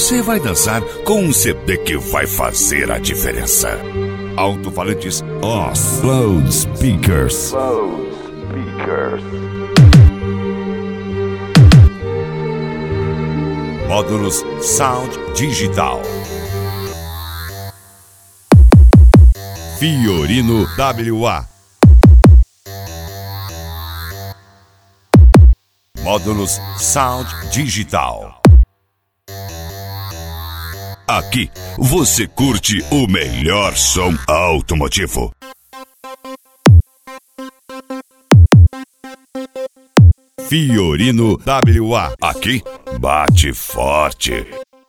você vai dançar com um CD que vai fazer a diferença. Alto-falantes OZ Loudspeakers. Módulos Sound Digital. Fiorino WA. Módulos Sound Digital. Aqui você curte o melhor som automotivo. Fiorino WA. Aqui bate forte.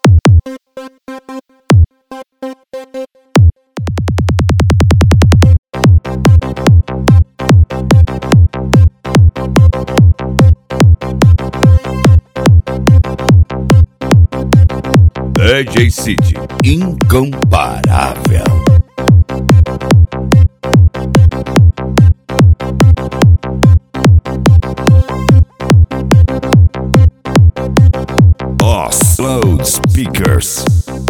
DJ City, incomparável. OZ Loudspeakers.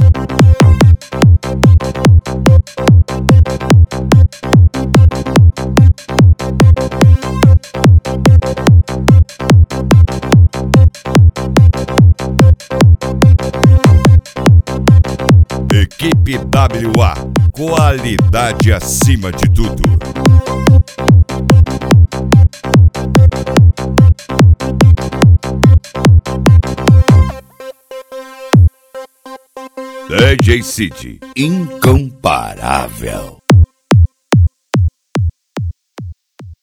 Equipe WA, qualidade acima de tudo. DJ City, incomparável.